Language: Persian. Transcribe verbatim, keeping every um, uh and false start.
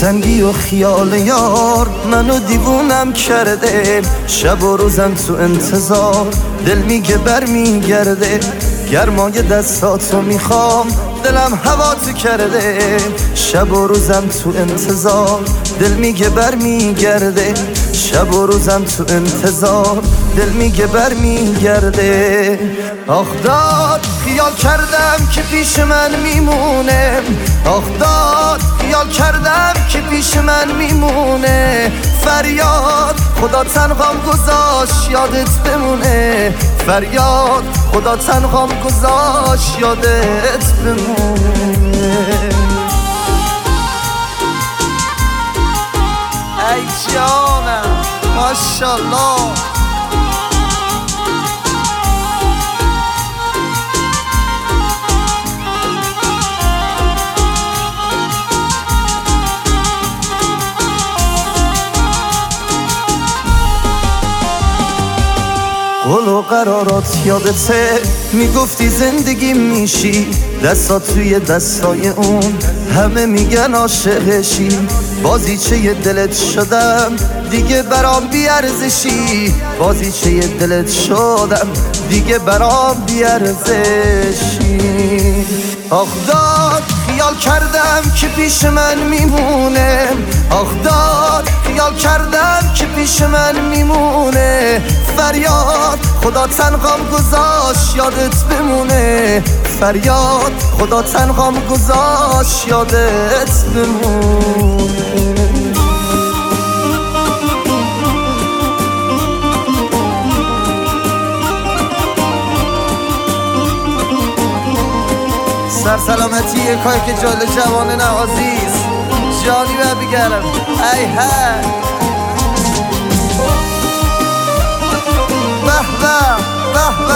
دلتنگی و خیال یار منو دیوونم کرده، شب و روزم تو انتظار، دل میگه بر میگرده، گرمای دستاتو میخوام، دلم هوا تو کرده، شب و روزم تو انتظار، دل میگه بر میگرده، شب و روزم تو انتظار، دل میگه بر میگرده. آخ داد خیال کردم که پیش من میمونه، آخ داد خیال کردم که پیش من میمونه، فریاد خدا تنهام گذاشت یادت بمونه، فریاد خدا تنهام گذاشت یادت بمونه. ای جانم ماشالله. قول و قرارات یادته، میگفتی زندگی میشی، دستات توی دستای اون، همه میگن عاشقشی، بازیچه دلت شدم دیگه برام بیارزشی، بازیچه دلت شدم دیگه برام بیارزشی. آخ داد خیال کردم که پیش من میمونه، آخ داد خیال کردم که پیش من میمونه، فریاد خدا تنهام گذاشت یادت بمونه، فریاد خدا تنهام گذاشت یادت بمونه. سر سلامتی یکایی که جال جوان نوازیز جانی و بگرم ای های به به به به